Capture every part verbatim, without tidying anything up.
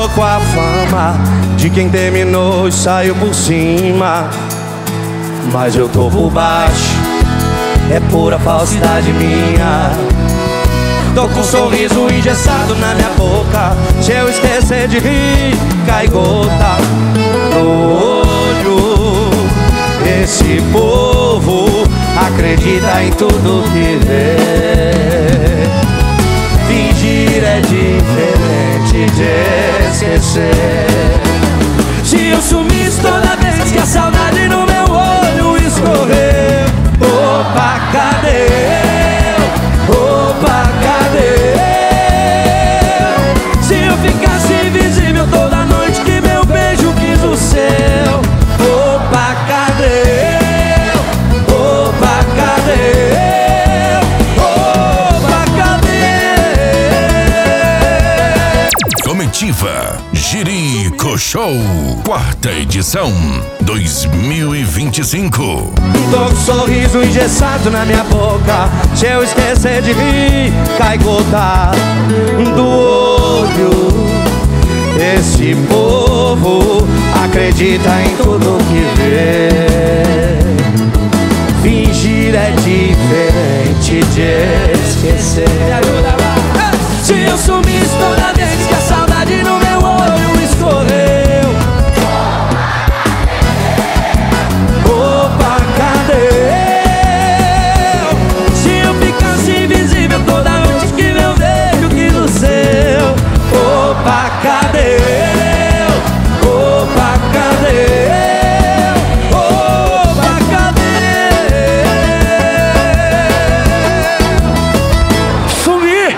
tô com a fama de quem terminou e saiu por cima, mas eu tô por baixo, é pura falsidade minha. Tô com um sorriso engessado na minha boca, se eu esquecer de rir, cai gota no olho. Esse povo acredita em tudo que vê. Fingir é diferente de esquecer. Se eu sumisse toda vez que a saudade no meu olho escorreu, opa, cadê eu? Opa, cadê eu? Se eu ficasse invisível toda noite que meu beijo quis o seu, opa, cadê eu? Opa, cadê eu? Opa, cadê? Comitiva Jerico Show, quarta edição dois mil e vinte e cinco. Tô com um sorriso engessado na minha boca, se eu esquecer de rir, cai gota do olho. Esse povo acredita em tudo que vê. Fingir é diferente de esquecer. Se eu sumisse toda vez que a saudade no meu olho escorreu, opa, cadê eu? Se eu ficasse invisível toda noite que meu beijo quis o seu, opa, cadê eu? Opa, cadê eu? Opa, cadê eu? Sumi!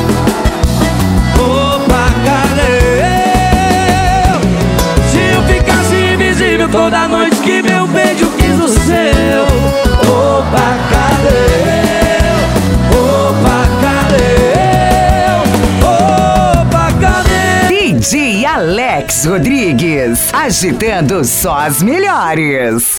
Opa, cadê eu? Se eu ficasse invisível toda noite que meu beijo quis o seu, opa, cadê eu? Opa, cadê eu? Opa, cadê? D J Alex Rodrigues, agitando só as melhores.